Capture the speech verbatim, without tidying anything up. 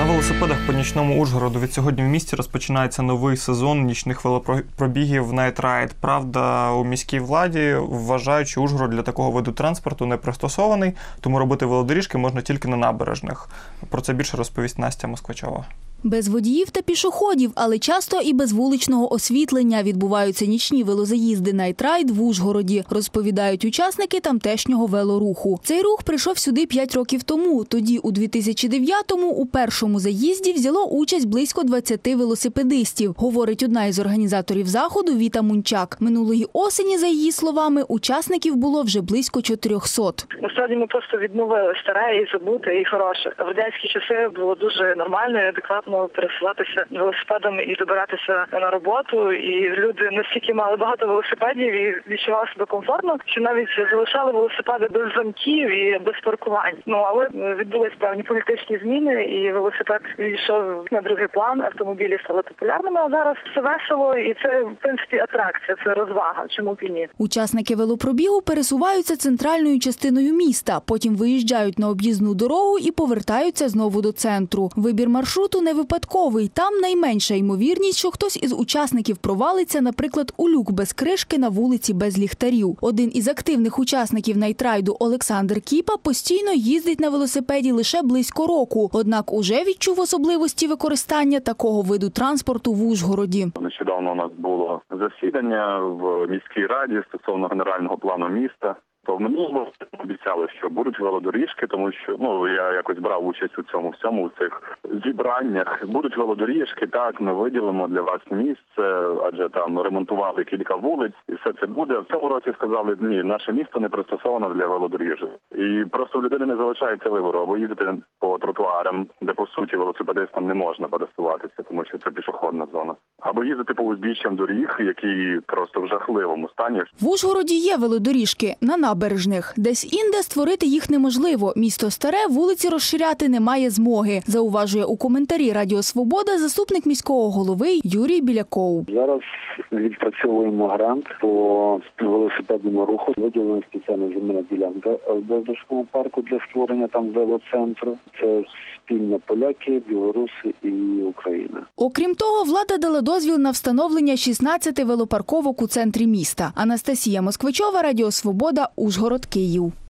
На велосипедах по нічному Ужгороду від сьогодні в місті розпочинається новий сезон нічних велопробігів Night Ride. Правда, у міській владі вважають, що Ужгород для такого виду транспорту не пристосований, тому робити велодоріжки можна тільки на набережних. Про це більше розповість Настя Москвичова. Без водіїв та пішоходів, але часто і без вуличного освітлення відбуваються нічні велозаїзди Night Ride в Ужгороді, розповідають учасники тамтешнього велоруху. Цей рух прийшов сюди п'ять років тому. Тоді, у дві тисячі дев'ятому, у першому заїзді взяло участь близько двадцяти велосипедистів, говорить одна із організаторів заходу Віта Мунчак. Минулої осені, за її словами, учасників було вже близько чотирьохсот. Насправді ми просто відновили старе і забуте, і хороше. В радянські часи було дуже нормально і адекватно пересуватися велосипедом і добиратися на роботу. І люди настільки мали багато велосипедів і відчували себе комфортно, що навіть залишали велосипеди без замків і без паркувань. Ну, але відбулись певні політичні зміни, і велосипед відійшов на другий план, автомобілі стали популярними, а зараз все весело, і це, в принципі, атракція, це розвага, чому б і ні. Учасники велопробігу пересуваються центральною частиною міста, потім виїжджають на об'їзну дорогу і повертаються знову до центру. Вибір маршруту не випадковий. Там найменша ймовірність, що хтось із учасників провалиться, наприклад, у люк без кришки на вулиці без ліхтарів. Один із активних учасників найтрайду Олександр Кіпа постійно їздить на велосипеді лише близько року, однак уже відчув особливості використання такого виду транспорту в Ужгороді. Нещодавно у нас було засідання в міській раді стосовно генерального плану міста. То в минулому обіцяли, що будуть велодоріжки, тому що ну я якось брав участь у цьому всьому, у цих зібраннях. Будуть велодоріжки, так, ми виділимо для вас місце, адже там ремонтували кілька вулиць, і все це буде. В цьому році сказали, ні, наше місто не пристосовано для велодоріжок. І просто в людини не залишається вибору, або їздити по тротуарам, де, по суті, велосипедистам не можна пересуватися, тому що це пішохідна зона. Або їздити по узбіччям доріг, які просто в жахливому стані. В Ужгороді є велодоріжки на набережних. Десь інде створити їх неможливо. Місто старе, вулиці розширяти немає змоги, зауважує у коментарі Радіо Свобода заступник міського голови Юрій Біляков. Зараз відпрацьовуємо грант по велосипедному руху. Виділена спеціальна земельна ділянка в Бездорожному парку для створення там велоцентру. Це спільно поляки, білоруси і Україна. Окрім того, влада дала дозвіл на встановлення шістнадцяти велопарковок у центрі міста. Анастасія Москвичова, Радіо Свобода, Ужгород, Київ.